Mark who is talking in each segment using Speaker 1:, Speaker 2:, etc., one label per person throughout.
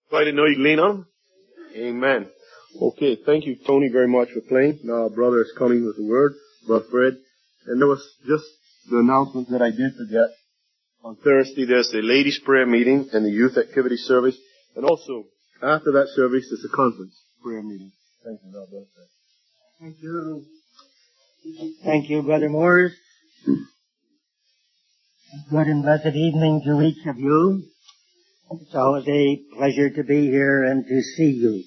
Speaker 1: So I didn't know you could lean on them. Amen. Okay, thank you, Tony, very much for playing. Now our brother is coming with the word, Brother Fred. And there was just the announcement that I did forget. On Thursday, there's the ladies' prayer meeting and the youth activity service. And also, after that service, there's a conference prayer meeting. Thank you, God bless you.
Speaker 2: Thank you. Thank you, Brother Morris. Good and blessed evening to each of you. It's always a pleasure to be here and to see you.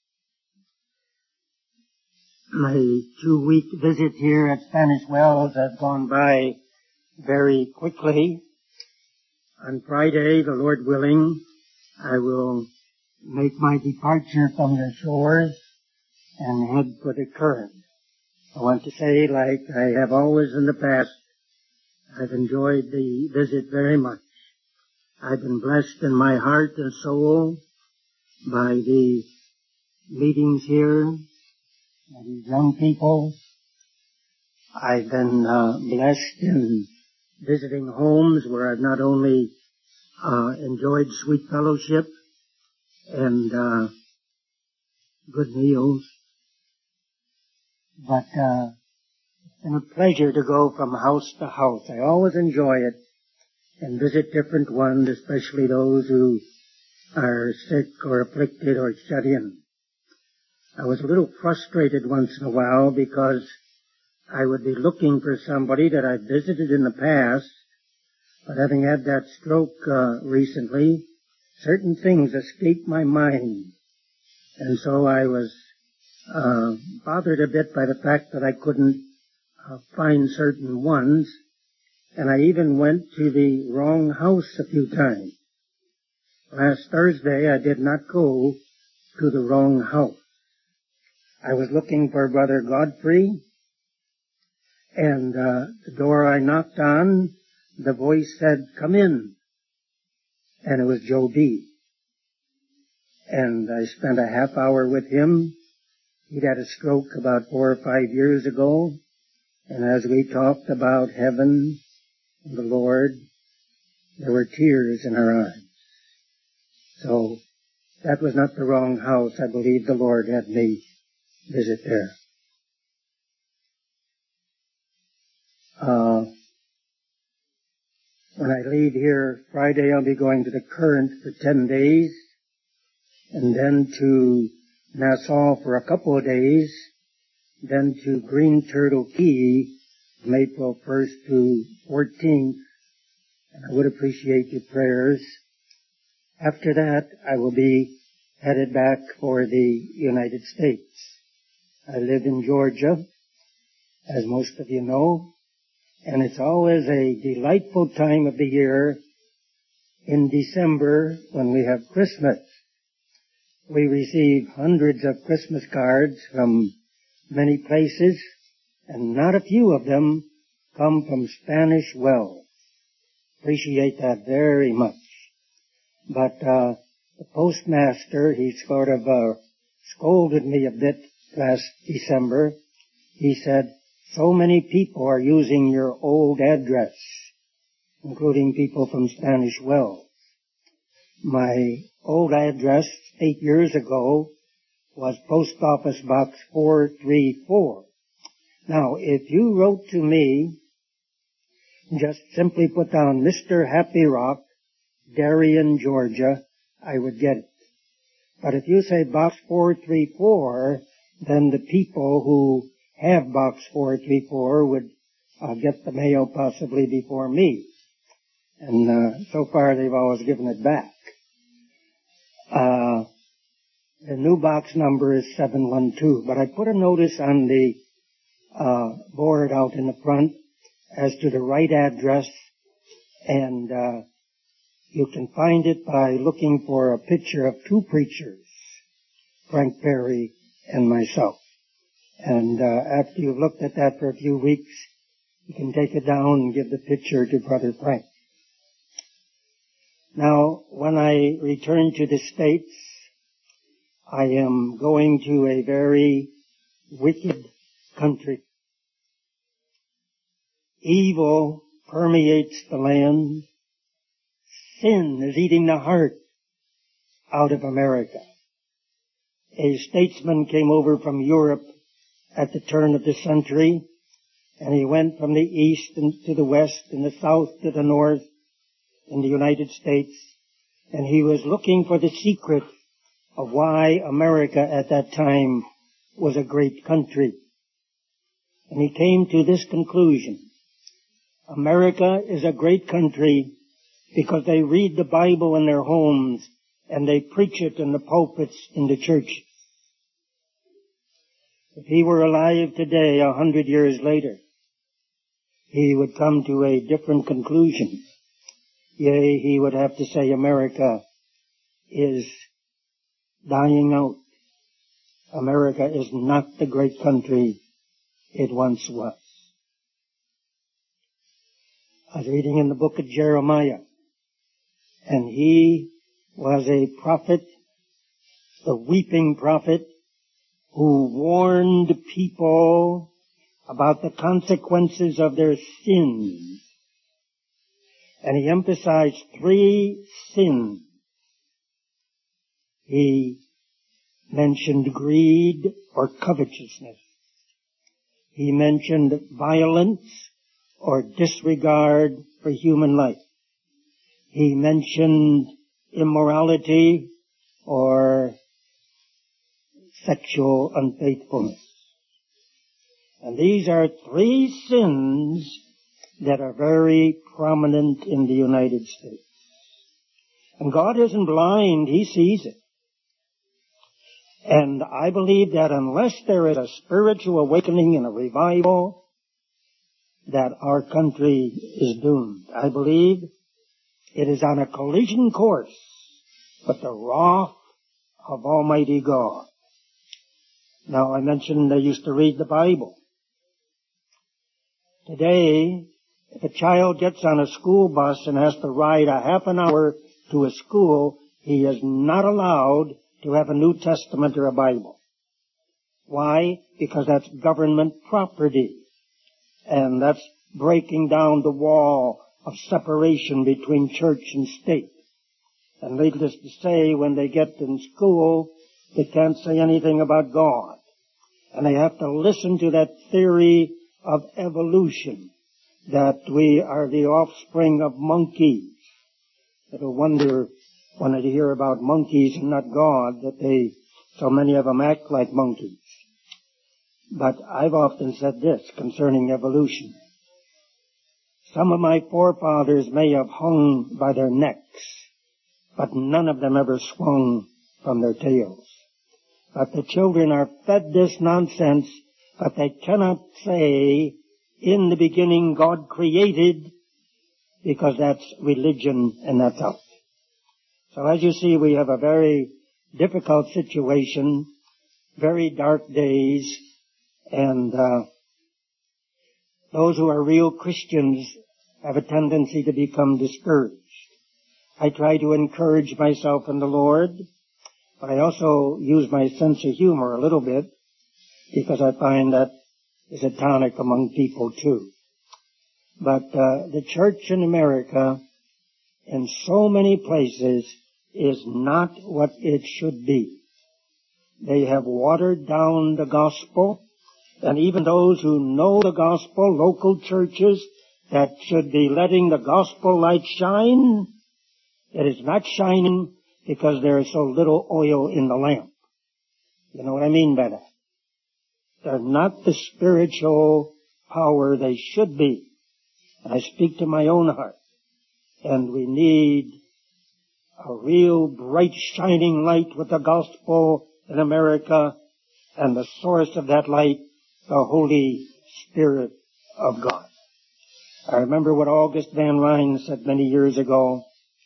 Speaker 2: My 2-week visit here at Spanish Wells has gone by very quickly. On Friday, the Lord willing, I will make my departure from your shores and head for the Current. I want to say, like I have always in the past, I've enjoyed the visit very much. I've been blessed in my heart and soul by the meetings here, by these young people. I've been blessed in visiting homes where I've not only enjoyed sweet fellowship and good meals, but it's been a pleasure to go from house to house. I always enjoy it and visit different ones, especially those who are sick or afflicted or shut in. I was a little frustrated once in a while because I would be looking for somebody that I'd visited in the past, but having had that stroke recently, certain things escaped my mind. And so I was bothered a bit by the fact that I couldn't find certain ones, and I even went to the wrong house a few times. Last Thursday I did not go to the wrong house. I was looking for Brother Godfrey, and the door I knocked on, the voice said, "Come in." And it was Joe B. And I spent a half hour with him. He'd had a stroke about 4 or 5 years ago, and as we talked about heaven and the Lord, there were tears in our eyes. So that was not the wrong house. I believe the Lord had me visit there. When I leave here Friday, I'll be going to the Current for 10 days, and then to Nassau for a couple of days, then to Green Turtle Key from April 1st to 14th, and I would appreciate your prayers. After that, I will be headed back for the United States. I live in Georgia, as most of you know, and it's always a delightful time of the year in December when we have Christmas. We receive hundreds of Christmas cards from many places, and not a few of them come from Spanish Wells. Appreciate that very much. But the postmaster, he sort of scolded me a bit last December. He said, "So many people are using your old address, including people from Spanish Wells." My old address 8 years ago was Post Office Box 434. Now, if you wrote to me, just simply put down Mr. Happy Rock, Darien, Georgia, I would get it. But if you say Box 434, then the people who have Box 434 would get the mail possibly before me. And so far they've always given it back. The new box number is 712, but I put a notice on the board out in the front as to the right address, and you can find it by looking for a picture of two preachers, Frank Perry and myself. And after you've looked at that for a few weeks, you can take it down and give the picture to Brother Frank. Now, when I return to the States, I am going to a very wicked country. Evil permeates the land. Sin is eating the heart out of America. A statesman came over from Europe at the turn of the century, and he went from the east to the west and the south to the north in the United States, and he was looking for the secret of why America at that time was a great country. And he came to this conclusion: America is a great country because they read the Bible in their homes and they preach it in the pulpits in the churches. If he were alive today, 100 years later, he would come to a different conclusion. Yea, he would have to say America is dying out. America is not the great country it once was. I was reading in the book of Jeremiah, and he was a prophet, the weeping prophet, who warned people about the consequences of their sins. And he emphasized 3 sins. He mentioned greed or covetousness. He mentioned violence or disregard for human life. He mentioned immorality or sexual unfaithfulness. And these are 3 sins that are very prominent in the United States. And God isn't blind, He sees it. And I believe that unless there is a spiritual awakening and a revival, that our country is doomed. I believe it is on a collision course with the wrath of Almighty God. Now, I mentioned I used to read the Bible. Today, if a child gets on a school bus and has to ride a half an hour to a school, he is not allowed to have a New Testament or a Bible. Why? Because that's government property. And that's breaking down the wall of separation between church and state. And needless to say, when they get in school, they can't say anything about God. And they have to listen to that theory of evolution, that we are the offspring of monkeys. It'll wonder when I hear about monkeys and not God, that so many of them act like monkeys. But I've often said this concerning evolution. Some of my forefathers may have hung by their necks, but none of them ever swung from their tails. But the children are fed this nonsense, but they cannot say, in the beginning God created, because that's religion and that's out. So as you see, we have a very difficult situation, very dark days, and those who are real Christians have a tendency to become discouraged. I try to encourage myself in the Lord, but I also use my sense of humor a little bit, because I find that is a tonic among people too. But the church in America, in so many places, is not what it should be. They have watered down the gospel, and even those who know the gospel, local churches that should be letting the gospel light shine, it is not shining because there is so little oil in the lamp. You know what I mean by that? They're not the spiritual power they should be. And I speak to my own heart. And we need a real bright shining light with the gospel in America, and the source of that light, the Holy Spirit of God. I remember what August Van Ryn said many years ago.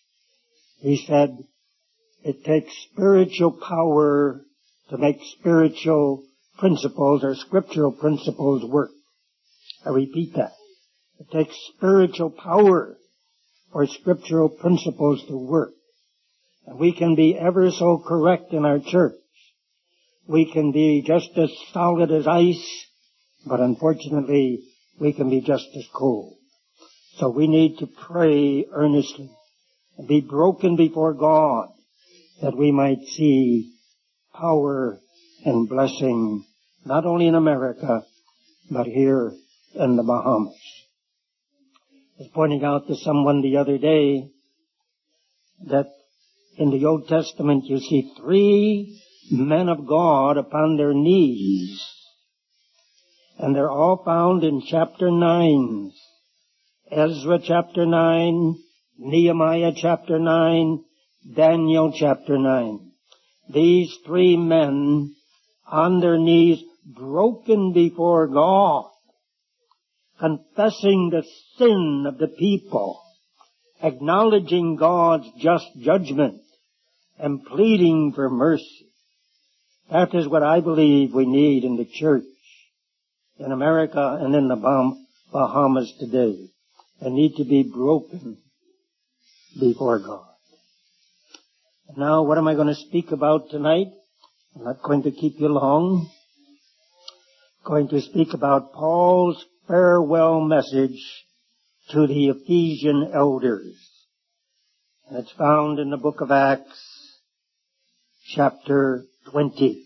Speaker 2: He said, it takes spiritual power to make spiritual principles or scriptural principles work. I repeat that. It takes spiritual power for scriptural principles to work. And we can be ever so correct in our church. We can be just as solid as ice, but unfortunately, we can be just as cold. So we need to pray earnestly and be broken before God that we might see power and blessing, not only in America, but here in the Bahamas. I was pointing out to someone the other day that in the Old Testament you see 3 men of God upon their knees. And they're all found in chapter 9. Ezra chapter 9, Nehemiah chapter 9, Daniel chapter 9. These 3 men on their knees, broken before God, confessing the sin of the people, acknowledging God's just judgment, and pleading for mercy. That is what I believe we need in the church in America and in the Bahamas today. They need to be broken before God. Now, what am I going to speak about tonight? I'm not going to keep you long. I'm going to speak about Paul's farewell message to the Ephesian elders. And it's found in the book of Acts, chapter 20.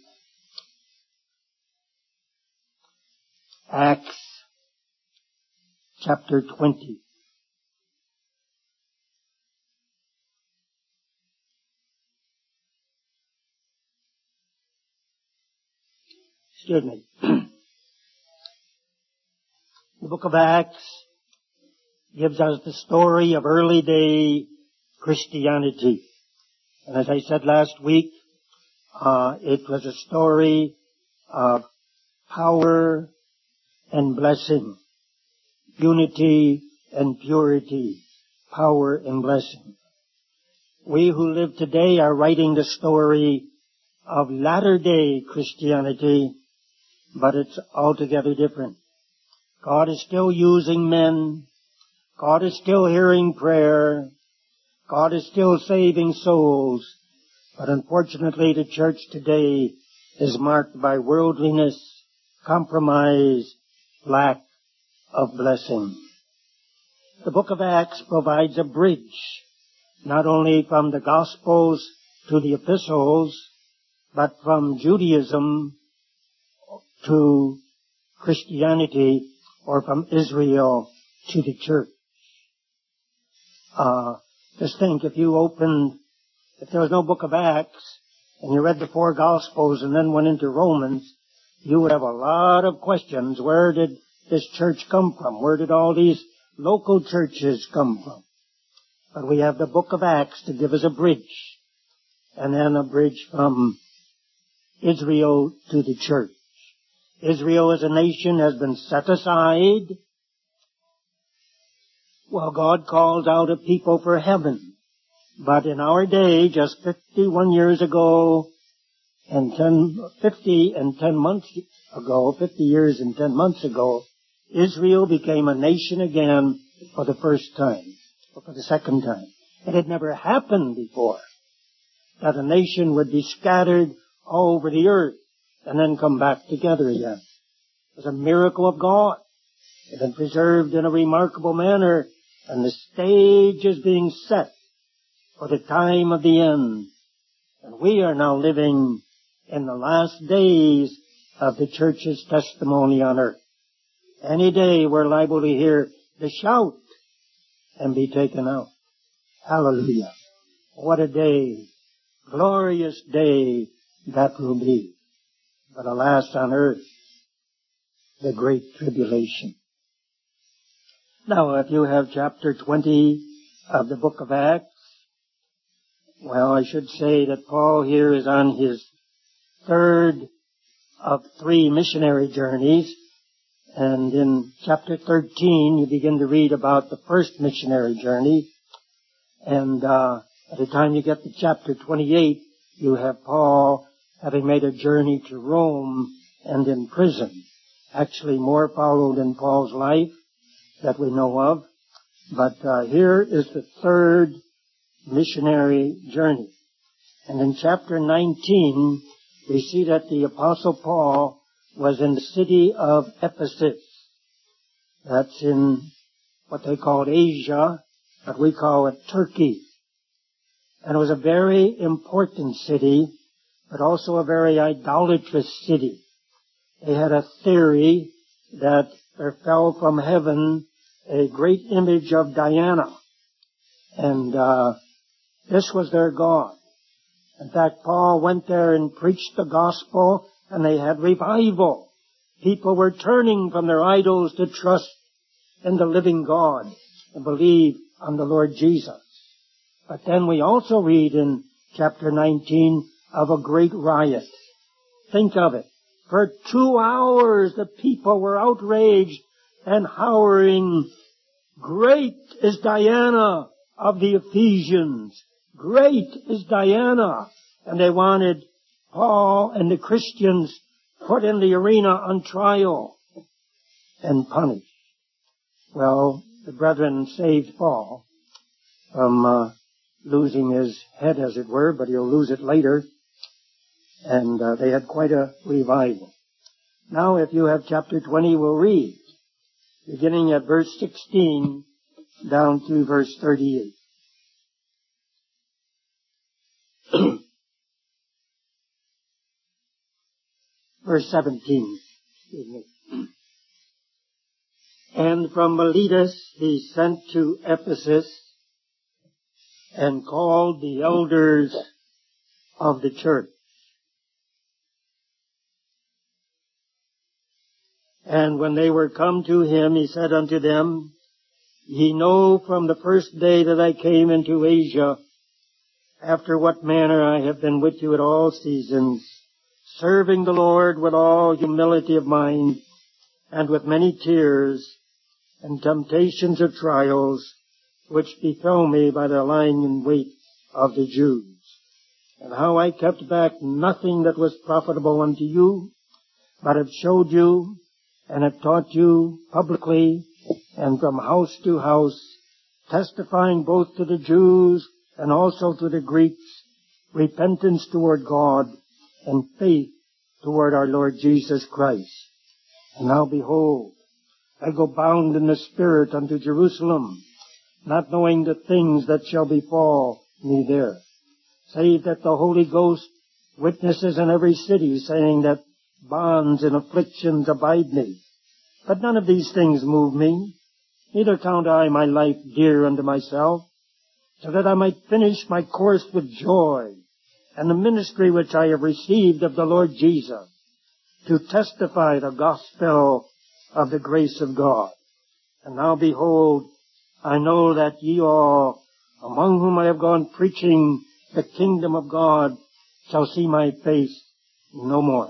Speaker 2: Acts, chapter 20. Excuse me. The book of Acts gives us the story of early day Christianity. And as I said last week, it was a story of power and blessing, unity and purity, power and blessing. We who live today are writing the story of latter-day Christianity, but it's altogether different. God is still using men. God is still hearing prayer. God is still saving souls. But unfortunately, the church today is marked by worldliness, compromise, lack of blessing. The book of Acts provides a bridge, not only from the Gospels to the Epistles, but from Judaism to Christianity, or from Israel to the church. Just think, if there was no book of Acts, and you read the 4 Gospels and then went into Romans, you would have a lot of questions. Where did this church come from? Where did all these local churches come from? But we have the book of Acts to give us a bridge, and then a bridge from Israel to the church. Israel as a nation has been set aside while God calls out a people for heaven. But in our day, just 51 years ago, and 50 years and 10 months ago, Israel became a nation again for the first time, or for the second time. It had never happened before that a nation would be scattered all over the earth and then come back together again. It was a miracle of God. It had been preserved in a remarkable manner, and the stage is being set for the time of the end. And we are now living in the last days of the church's testimony on earth. Any day we're liable to hear the shout and be taken out. Hallelujah. What a day. Glorious day that will be. But alas, on earth, the great tribulation. Now, if you have chapter 20 of the book of Acts, well, I should say that Paul here is on his 3rd of 3 missionary journeys. And in chapter 13, you begin to read about the first missionary journey. And at the time you get to chapter 28, you have Paul having made a journey to Rome and in prison. Actually, more followed in Paul's life that we know of. But here is the 3rd missionary journey. And in chapter 19, we see that the Apostle Paul was in the city of Ephesus. That's in what they called Asia, but we call it Turkey. And it was a very important city, but also a very idolatrous city. They had a theory that there fell from heaven a great image of Diana. And this was their god. In fact, Paul went there and preached the gospel, and they had revival. People were turning from their idols to trust in the living God and believe on the Lord Jesus. But then we also read in chapter 19 of a great riot. Think of it. For 2 hours the people were outraged and howling, "Great is Diana of the Ephesians. Great is Diana." And they wanted Paul and the Christians put in the arena on trial and punished. Well, the brethren saved Paul from losing his head, as it were, but he'll lose it later. And they had quite a revival. Now, if you have chapter 20, we'll read, beginning at verse 16 down to verse 38. Verse 17. Excuse me. And from Miletus he sent to Ephesus and called the elders of the church. And when they were come to him, he said unto them, "Ye know from the first day that I came into Asia, after what manner I have been with you at all seasons, serving the Lord with all humility of mind, and with many tears, and temptations of trials, which befell me by the lying in wait of the Jews, and how I kept back nothing that was profitable unto you, but have showed you, and have taught you publicly, and from house to house, testifying both to the Jews and also to the Greeks, repentance toward God, and faith toward our Lord Jesus Christ. And now behold, I go bound in the Spirit unto Jerusalem, not knowing the things that shall befall me there, save that the Holy Ghost witnesses in every city, saying that bonds and afflictions abide me. But none of these things move me, neither count I my life dear unto myself, so that I might finish my course with joy, and the ministry which I have received of the Lord Jesus, to testify the gospel of the grace of God. And now behold, I know that ye all, among whom I have gone preaching the kingdom of God, shall see my face no more.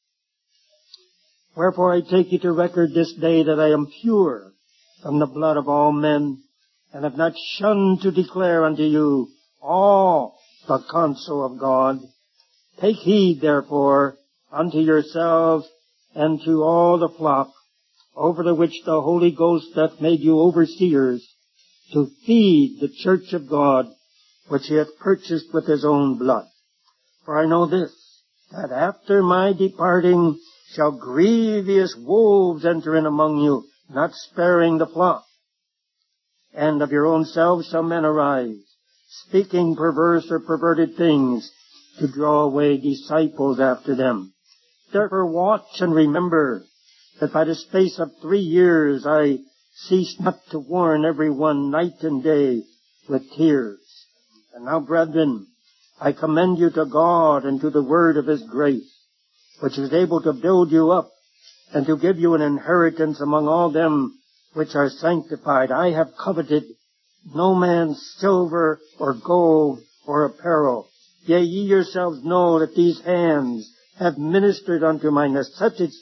Speaker 2: Wherefore I take you to record this day that I am pure from the blood of all men, and have not shunned to declare unto you all the counsel of God. Take heed, therefore, unto yourselves and to all the flock, over the which the Holy Ghost hath made you overseers, to feed the church of God, which he hath purchased with his own blood. For I know this, that after my departing shall grievous wolves enter in among you, not sparing the flock. And of your own selves shall men arise, speaking perverse or perverted things, to draw away disciples after them. Therefore watch and remember that by the space of 3 years I cease not to warn every one night and day with tears. And now, brethren, I commend you to God and to the word of his grace, which is able to build you up and to give you an inheritance among all them which are sanctified. I have coveted no man's silver or gold or apparel. Yea, ye yourselves know that these hands have ministered unto my necessities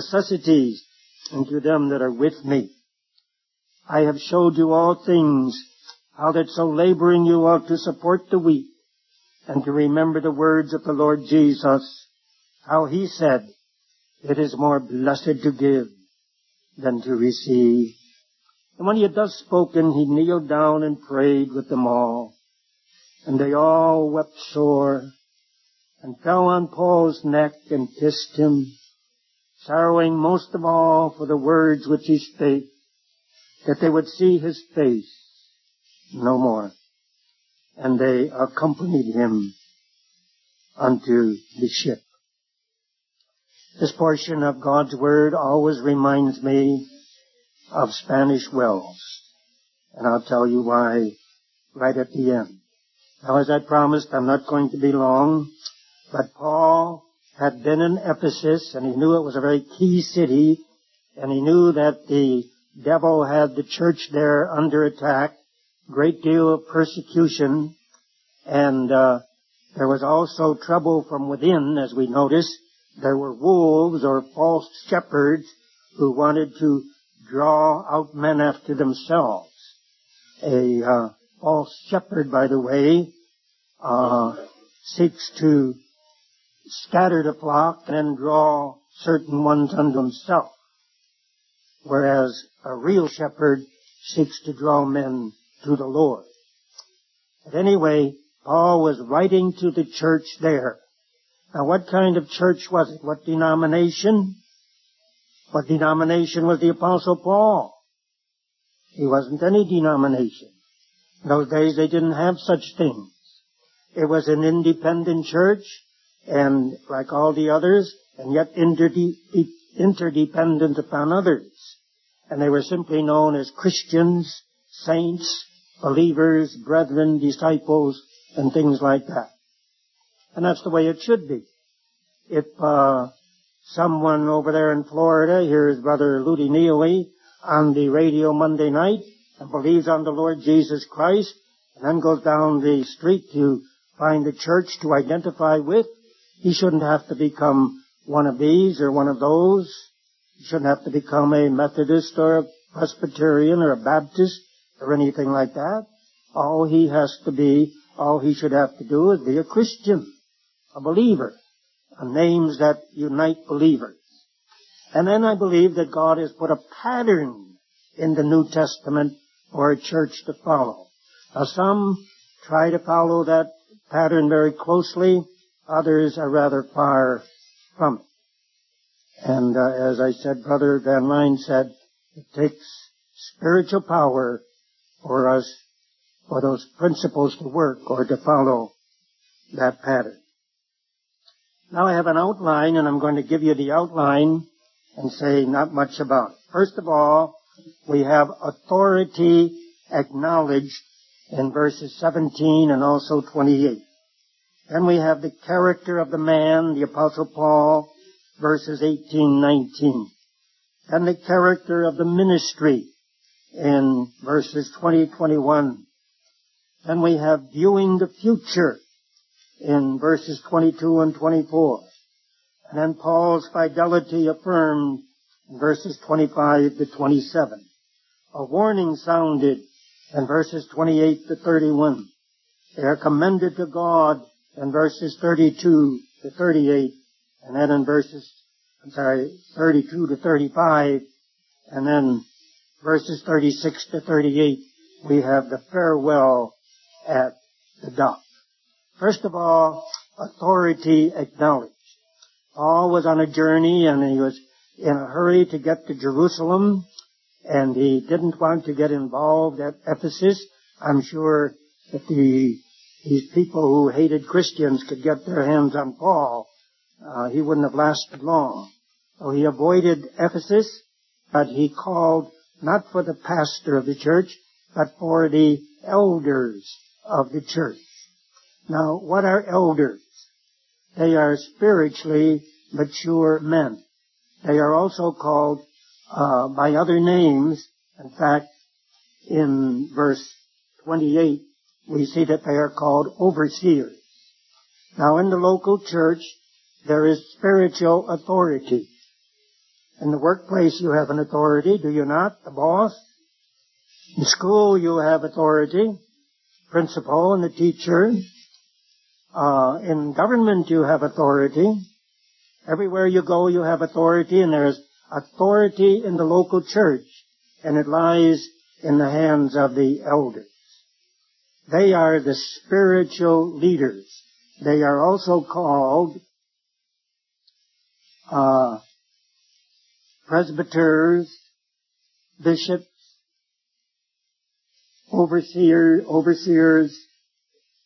Speaker 2: and to them that are with me. I have showed you all things, how that so laboring you ought to support the weak, and to remember the words of the Lord Jesus, how he said, it is more blessed to give than to receive. And when he had thus spoken, he kneeled down and prayed with them all. And they all wept sore, and fell on Paul's neck and kissed him, sorrowing most of all for the words which he spake, that they would see his face no more. and they accompanied him unto the ship. This portion of God's Word always reminds me of Spanish Wells, and I'll tell you why right at the end. Now, as I promised, I'm not going to be long, but Paul had been in Ephesus, and he knew it was a very key city, and he knew that the devil had the church there under attack, great deal of persecution, and there was also trouble from within, as we notice. There were wolves or false shepherds who wanted to draw out men after themselves. A false shepherd, by the way, seeks to scatter the flock and then draw certain ones unto himself, whereas a real shepherd seeks to draw men to the Lord. But anyway, Paul was writing to the church there. Now, what kind of church was it? What denomination? What denomination was the Apostle Paul? He wasn't any denomination. In those days, they didn't have such things. It was an independent church, and like all the others, and yet interdependent upon others. And they were simply known as Christians, saints, believers, brethren, disciples, and things like that. And that's the way it should be. If someone over there in Florida hears Brother Ludi Neely on the radio Monday night and believes on the Lord Jesus Christ, and then goes down the street to find a church to identify with, he shouldn't have to become one of these or one of those. He shouldn't have to become a Methodist or a Presbyterian or a Baptist or anything like that. All he should have to do is be a Christian, a believer, names that unite believers. And then I believe that God has put a pattern in the New Testament for a church to follow. Now, some try to follow that pattern very closely. Others are rather far from it. And as I said, Brother Van Ryn said, it takes spiritual power for us, for those principles to work or to follow that pattern. Now I have an outline, and I'm going to give you the outline and say not much about it. First of all, we have authority acknowledged in verses 17 and also 28. Then we have the character of the man, the Apostle Paul, verses 18, 19. And the character of the ministry in verses 20, 21. Then we have viewing the future in verses 22 and 24. And then Paul's fidelity affirmed in verses 25 to 27. A warning sounded in verses 28 to 31. They are commended to God in verses 32 to 38. And then in 32 to 35. And then verses 36 to 38, we have the farewell at the dock. First of all, authority acknowledged. Paul was on a journey, and he was in a hurry to get to Jerusalem, and he didn't want to get involved at Ephesus. I'm sure that these people who hated Christians could get their hands on Paul. He wouldn't have lasted long. So he avoided Ephesus, but he called not for the pastor of the church, but for the elders of the church. Now, what are elders? They are spiritually mature men. They are also called by other names. In fact, in verse 28, we see that they are called overseers. Now, in the local church, there is spiritual authority. In the workplace, you have an authority, do you not? The boss. In school, you have authority, principal and the teacher. In government, you have authority. Everywhere you go, you have authority, and there is authority in the local church, and it lies in the hands of the elders. They are the spiritual leaders. They are also called presbyters, bishops, overseers,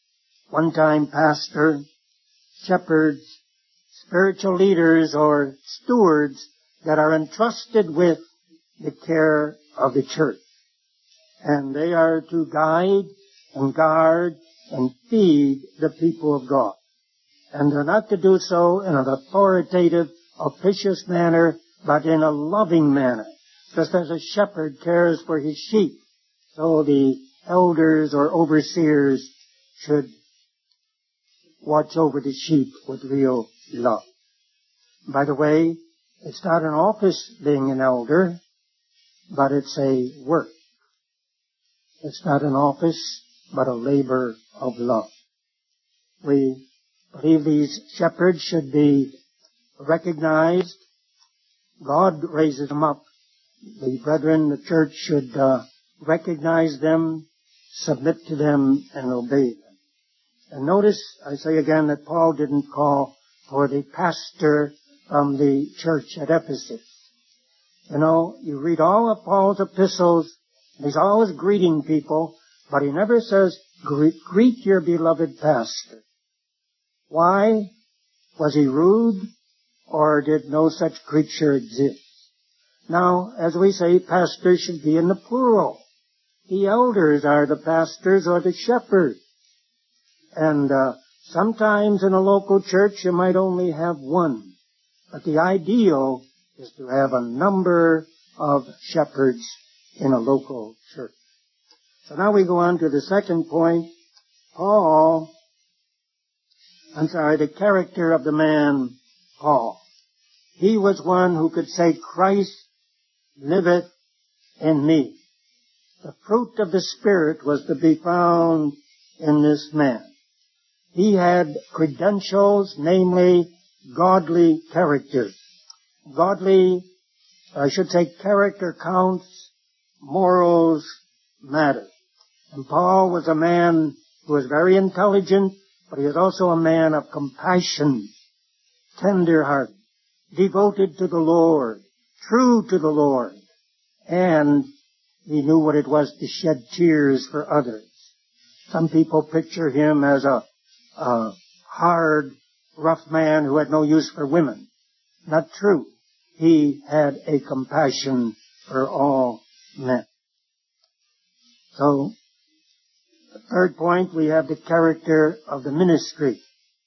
Speaker 2: one-time pastor, shepherds, spiritual leaders, or stewards that are entrusted with the care of the church. And they are to guide and guard and feed the people of God. And they're not to do so in an authoritative, officious manner, but in a loving manner. Just as a shepherd cares for his sheep, so the elders or overseers should watch over the sheep with real love. By the way, it's not an office being an elder, but it's a work. It's not an office, but a labor of love. We believe these shepherds should be recognized. God raises them up. The brethren, the church should recognize them, submit to them, and obey them. And notice, I say again, that Paul didn't call for the pastor from the church at Ephesus. You know, you read all of Paul's epistles, and he's always greeting people, but he never says, greet your beloved pastor. Why? Was he rude, or did no such creature exist? Now, as we say, pastors should be in the plural. The elders are the pastors or the shepherds. And sometimes in a local church you might only have one. But the ideal is to have a number of shepherds in a local church. So now we go on to the second point. The character of the man, Paul. He was one who could say, Christ liveth in me. The fruit of the Spirit was to be found in this man. He had credentials, namely godly character. Character counts, morals matter. And Paul was a man who was very intelligent, but he was also a man of compassion, tender-hearted, devoted to the Lord, true to the Lord, and he knew what it was to shed tears for others. Some people picture him as a hard, rough man who had no use for women. Not true. He had a compassion for all men. So, the third point, we have the character of the ministry.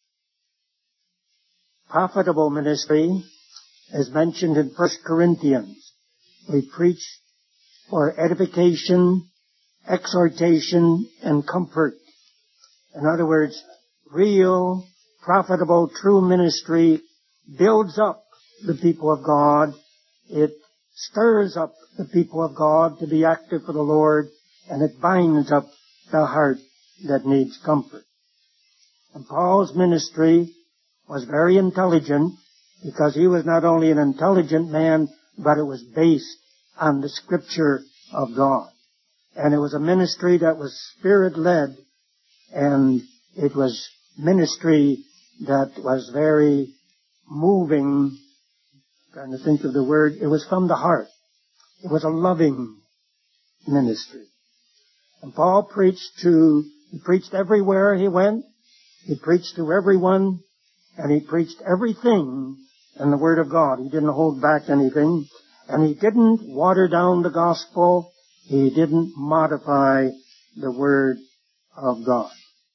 Speaker 2: Profitable ministry is mentioned in 1 Corinthians. We preach for edification, exhortation, and comfort. In other words, real, profitable, true ministry builds up the people of God. It stirs up the people of God to be active for the Lord, and it binds up the heart that needs comfort. And Paul's ministry was very intelligent, because he was not only an intelligent man, but it was based on the Scripture of God. And it was a ministry that was Spirit-led, and it was ministry that was very moving. I'm trying to think of the word. It was from the heart. It was a loving ministry. And Paul preached everywhere he went. He preached to everyone, and he preached everything in the Word of God. He didn't hold back anything, and he didn't water down the gospel. He didn't modify the Word of God.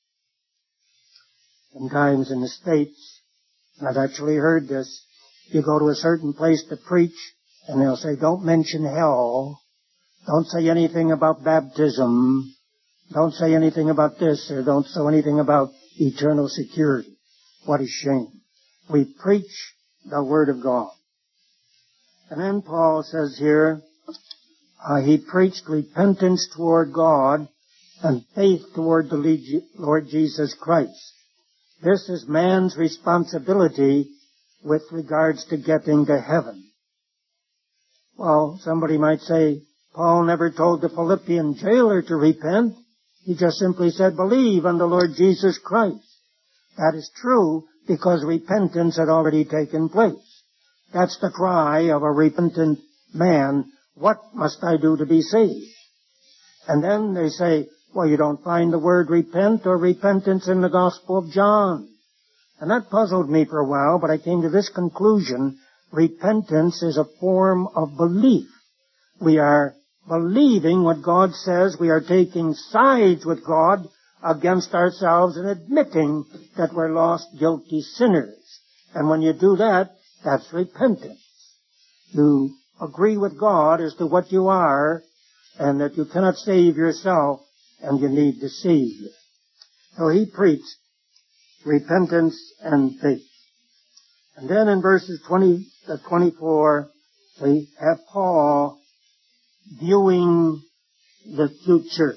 Speaker 2: Sometimes in the States, and I've actually heard this, you go to a certain place to preach, and they'll say, don't mention hell, don't say anything about baptism, don't say anything about this, or don't say anything about eternal security. What a shame. We preach the Word of God. And then Paul says here, he preached repentance toward God and faith toward the Lord Jesus Christ. This is man's responsibility with regards to getting to heaven. Well, somebody might say, Paul never told the Philippian jailer to repent. He just simply said, believe on the Lord Jesus Christ. That is true because repentance had already taken place. That's the cry of a repentant man. What must I do to be saved? And then they say, Well, you don't find the word repent or repentance in the Gospel of John. And that puzzled me for a while, but I came to this conclusion. Repentance is a form of belief. We are believing what God says. We are taking sides with God against ourselves and admitting that we're lost, guilty sinners. And when you do that, that's repentance. You agree with God as to what you are and that you cannot save yourself and you need the Savior. So he preached repentance and faith. And then in verses 20 to 24, we have Paul viewing the future.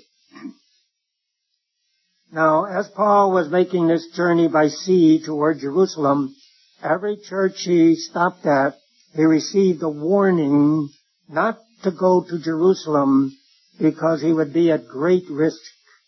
Speaker 2: Now, as Paul was making this journey by sea toward Jerusalem, every church he stopped at, he received a warning not to go to Jerusalem because he would be at great risk.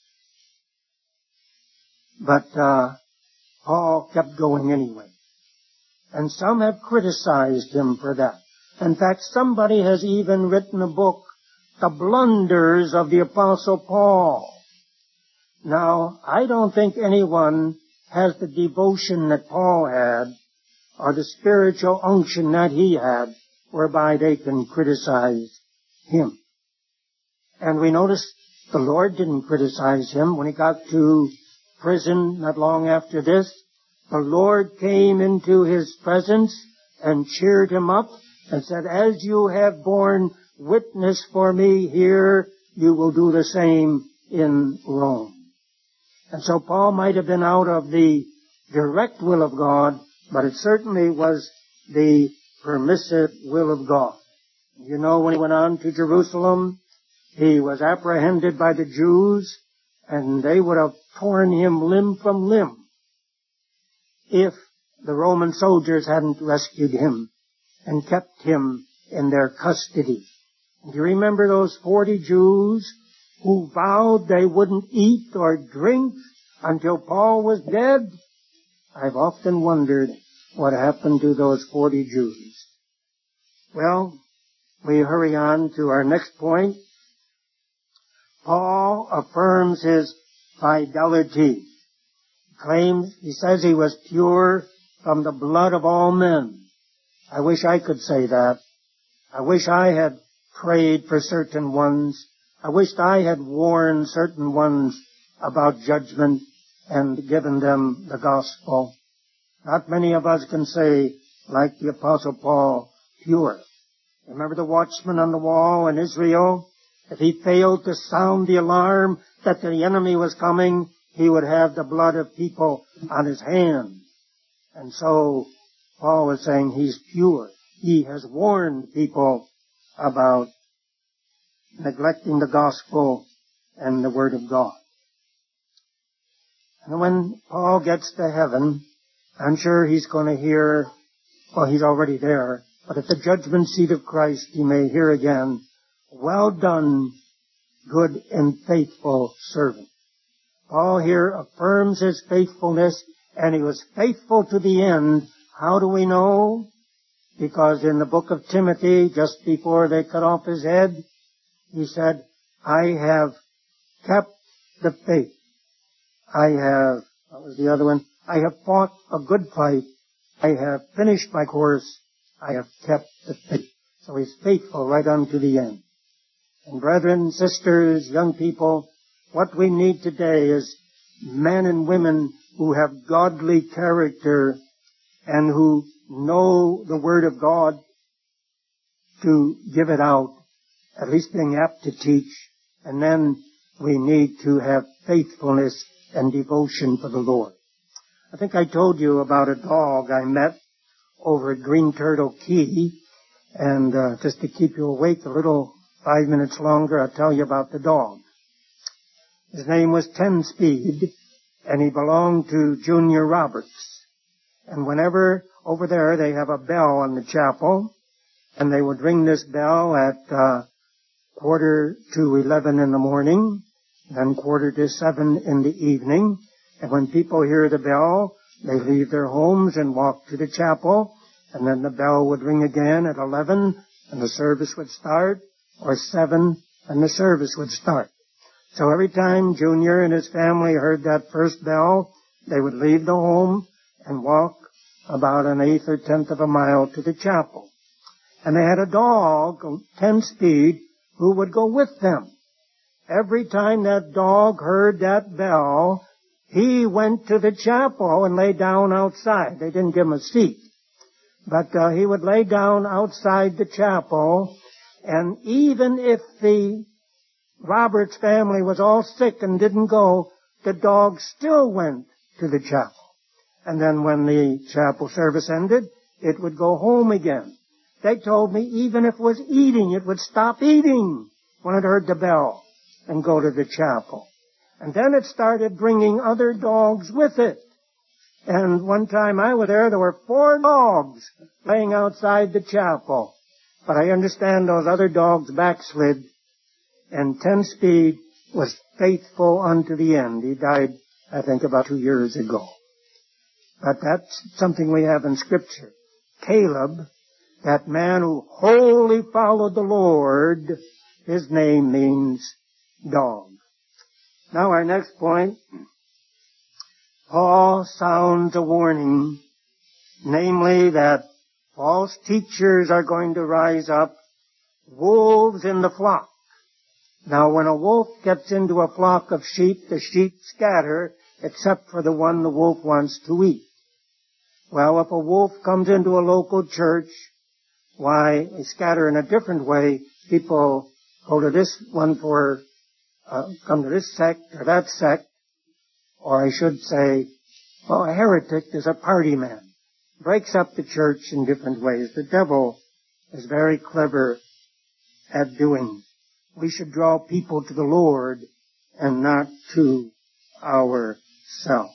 Speaker 2: But Paul kept going anyway. And some have criticized him for that. In fact, somebody has even written a book, The Blunders of the Apostle Paul. Now, I don't think anyone has the devotion that Paul had or the spiritual unction that he had whereby they can criticize him. And we notice the Lord didn't criticize him when he got to prison not long after this. The Lord came into his presence and cheered him up and said, as you have borne witness for me here, you will do the same in Rome. And so Paul might have been out of the direct will of God, but it certainly was the permissive will of God. You know, when he went on to Jerusalem, he was apprehended by the Jews, and they would have torn him limb from limb if the Roman soldiers hadn't rescued him and kept him in their custody. Do you remember those 40 Jews who vowed they wouldn't eat or drink until Paul was dead? I've often wondered what happened to those 40 Jews. Well, we hurry on to our next point. Paul affirms his fidelity. He says he was pure from the blood of all men. I wish I could say that. I wish I had prayed for certain ones. I wished I had warned certain ones about judgment and given them the gospel. Not many of us can say, like the Apostle Paul, pure. Remember the watchman on the wall in Israel? If he failed to sound the alarm that the enemy was coming, he would have the blood of people on his hands. And so Paul was saying he's pure. He has warned people about neglecting the gospel and the word of God. And when Paul gets to heaven, I'm sure he's going to hear, well, he's already there, but at the judgment seat of Christ he may hear again, well done, good and faithful servant. Paul here affirms his faithfulness, and he was faithful to the end. How do we know? Because in the book of Timothy, just before they cut off his head, he said, I have kept the faith. What was the other one? I have fought a good fight. I have finished my course. I have kept the faith. So he's faithful right unto the end. And brethren, sisters, young people, what we need today is men and women who have godly character and who know the Word of God to give it out, at least being apt to teach. And then we need to have faithfulness and devotion for the Lord. I think I told you about a dog I met over at Green Turtle Key. And just to keep you awake a little 5 minutes longer, I'll tell you about the dog. His name was 10-Speed, and he belonged to Junior Roberts. And whenever over there they have a bell on the chapel, and they would ring this bell at 11:45 in the morning, then 6:45 in the evening. And when people hear the bell, they leave their homes and walk to the chapel, and then the bell would ring again at 11, and the service would start, or 7, and the service would start. So every time Junior and his family heard that first bell, they would leave the home and walk about an eighth or tenth of a mile to the chapel. And they had a dog, 10-speed, who would go with them. Every time that dog heard that bell, he went to the chapel and lay down outside. They didn't give him a seat. But he would lay down outside the chapel, and even if the Roberts family was all sick and didn't go, the dog still went to the chapel. And then when the chapel service ended, it would go home again. They told me even if it was eating, it would stop eating when it heard the bell and go to the chapel. And then it started bringing other dogs with it. And one time I was there were 4 dogs laying outside the chapel. But I understand those other dogs backslid, and 10-speed was faithful unto the end. He died, I think, about 2 years ago. But that's something we have in Scripture. Caleb, that man who wholly followed the Lord, his name means dog. Now our next point, Paul sounds a warning, namely that false teachers are going to rise up, wolves in the flock. Now when a wolf gets into a flock of sheep, the sheep scatter, except for the one the wolf wants to eat. Well, if a wolf comes into a local church, why, they scatter in a different way. People go to this one for, come to this sect or that sect. Or I should say, well, a heretic is a party man. Breaks up the church in different ways. The devil is very clever at doing. We should draw people to the Lord and not to ourselves.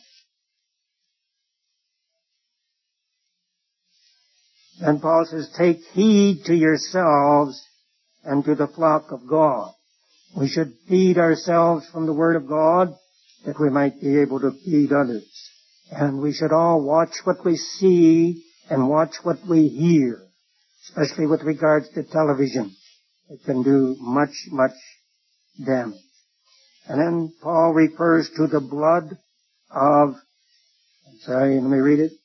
Speaker 2: And Paul says, take heed to yourselves and to the flock of God. We should feed ourselves from the Word of God that we might be able to feed others. And we should all watch what we see and watch what we hear, especially with regards to television. It can do much, much damage. And then Paul refers to the blood of, let me read it.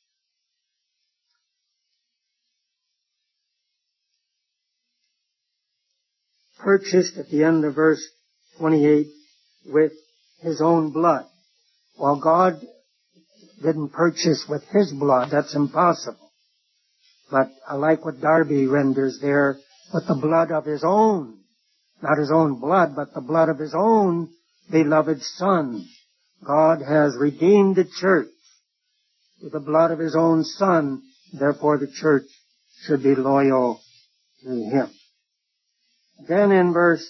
Speaker 2: Purchased at the end of verse 28 with his own blood. Well, God didn't purchase with his blood. That's impossible. But I like what Darby renders there, with the blood of his own. Not his own blood, but the blood of his own beloved Son. God has redeemed the church with the blood of his own Son. Therefore the church should be loyal to him. Then in verse,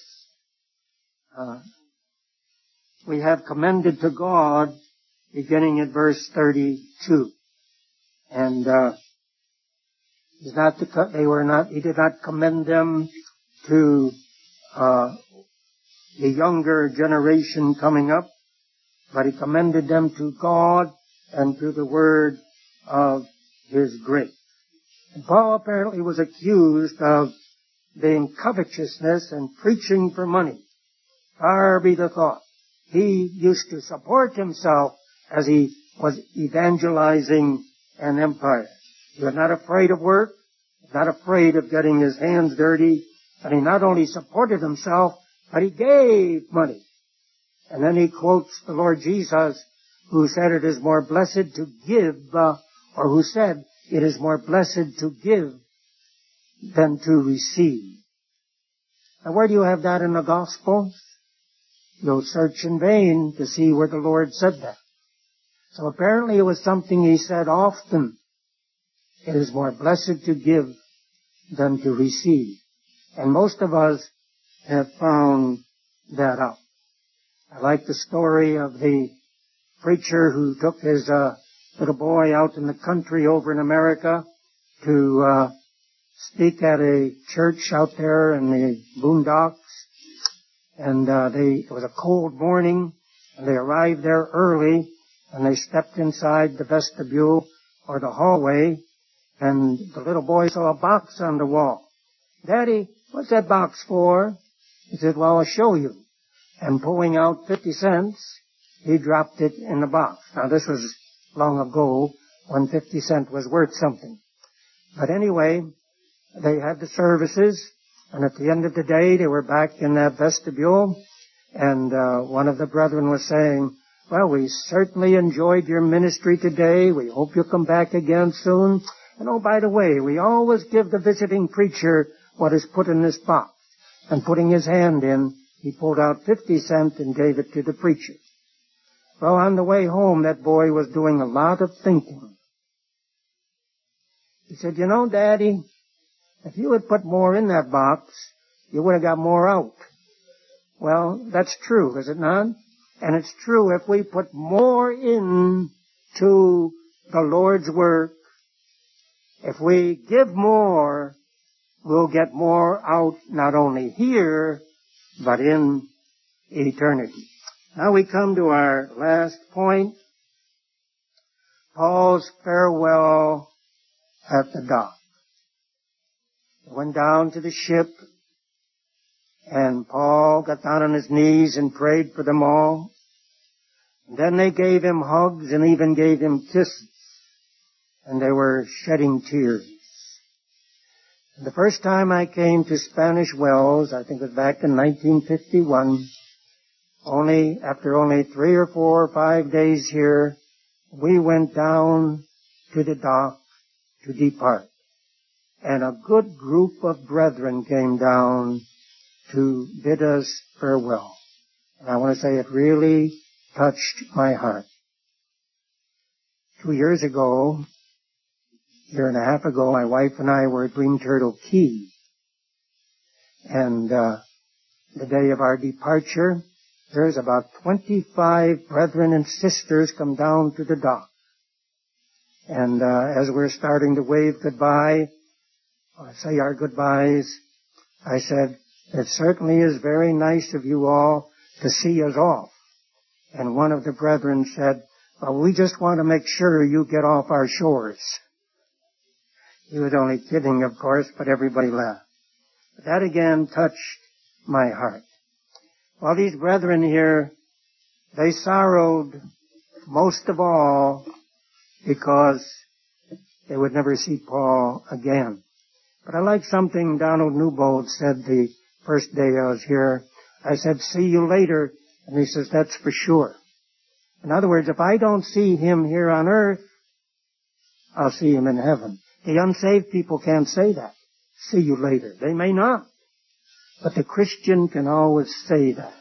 Speaker 2: we have commended to God, beginning at verse 32. And he did not commend them to the younger generation coming up, but he commended them to God and to the word of his grace. And Paul apparently was accused of being covetousness and preaching for money. Far be the thought. He used to support himself as he was evangelizing an empire. He was not afraid of work, not afraid of getting his hands dirty, and he not only supported himself, but he gave money. And then he quotes the Lord Jesus, who said it is more blessed to give, or who said it is more blessed to give than to receive. Now where do you have that in the Gospel? You'll search in vain to see where the Lord said that. So apparently it was something he said often. It is more blessed to give than to receive. And most of us have found that out. I like the story of the preacher who took his little boy out in the country over in America to speak at a church out there in the boondocks. And it was a cold morning, and they arrived there early, and they stepped inside the vestibule or the hallway, and the little boy saw a box on the wall. Daddy, what's that box for? He said, well, I'll show you. and pulling out 50 cents, he dropped it in the box. Now this was long ago when 50 cents was worth something. But anyway, they had the services, and at the end of the day, they were back in that vestibule, and one of the brethren was saying, well, we certainly enjoyed your ministry today. We hope you'll come back again soon. And oh, by the way, we always give the visiting preacher what is put in this box. And putting his hand in, he pulled out 50 cents and gave it to the preacher. Well, on the way home, that boy was doing a lot of thinking. He said, you know, Daddy, if you had put more in that box, you would have got more out. Well, that's true, is it not? And it's true, if we put more in to the Lord's work, if we give more, we'll get more out not only here, but in eternity. Now we come to our last point, Paul's farewell at the dock. He went down to the ship, and Paul got down on his knees and prayed for them all. And then they gave him hugs and even gave him kisses. And they were shedding tears. And the first time I came to Spanish Wells, I think it was back in 1951, after only 3 or 4 or 5 days here, we went down to the dock to depart. And a good group of brethren came down to bid us farewell. And I want to say it really touched my heart. 2 years ago, year and a half ago, my wife and I were at Green Turtle Key. And the day of our departure, there's about 25 brethren and sisters come down to the dock. And as we're starting to wave goodbye, say our goodbyes, I said, it certainly is very nice of you all to see us off. And one of the brethren said, well, we just want to make sure you get off our shores. He was only kidding, of course, but everybody laughed. But that again touched my heart. Well, these brethren here, they sorrowed most of all because they would never see Paul again. But I like something Donald Newbold said the first day I was here. I said, see you later. And he says, that's for sure. In other words, if I don't see him here on earth, I'll see him in heaven. The unsaved people can't say that. See you later. They may not. But the Christian can always say that.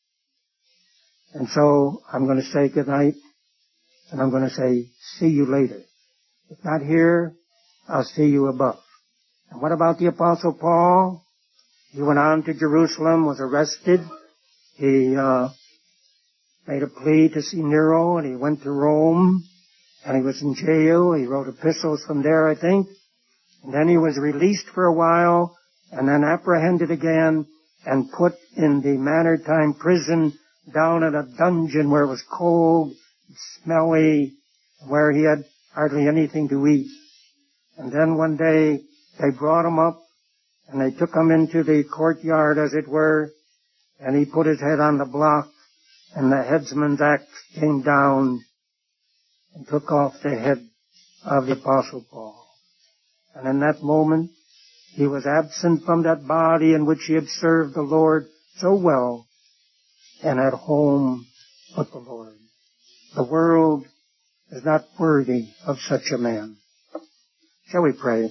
Speaker 2: And so I'm going to say good night, and I'm going to say, see you later. If not here, I'll see you above. And what about the Apostle Paul? He went on to Jerusalem, was arrested. He made a plea to see Nero, and he went to Rome, and he was in jail. He wrote epistles from there, I think. And then he was released for a while, and then apprehended again, and put in the Mamertine prison down in a dungeon where it was cold, smelly, where he had hardly anything to eat. And then one day they brought him up, and they took him into the courtyard, as it were, and he put his head on the block, and the headsman's axe came down and took off the head of the Apostle Paul. And in that moment, he was absent from that body in which he had served the Lord so well, and at home with the Lord. The world is not worthy of such a man. Shall we pray?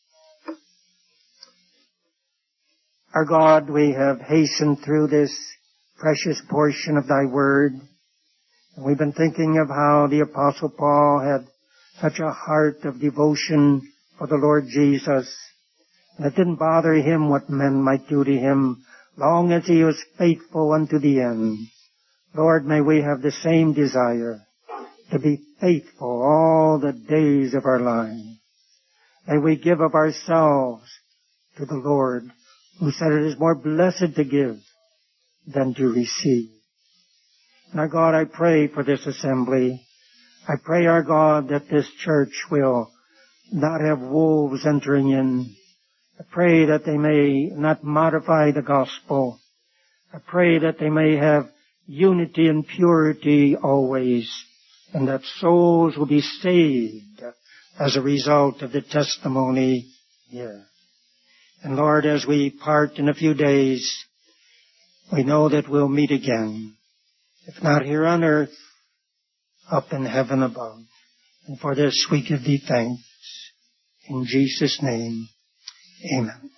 Speaker 2: Our God, we have hastened through this precious portion of Thy Word, and we've been thinking of how the Apostle Paul had such a heart of devotion for the Lord Jesus, and it didn't bother him what men might do to him, long as he was faithful unto the end. Lord, may we have the same desire to be faithful all the days of our lives. May we give of ourselves to the Lord, who said it is more blessed to give than to receive. And our God, I pray for this assembly. I pray, our God, that this church will not have wolves entering in. I pray that they may not modify the gospel. I pray that they may have unity and purity always, and that souls will be saved as a result of the testimony here. And Lord, as we part in a few days, we know that we'll meet again, if not here on earth, up in heaven above. And for this we give thee thanks. In Jesus' name, amen.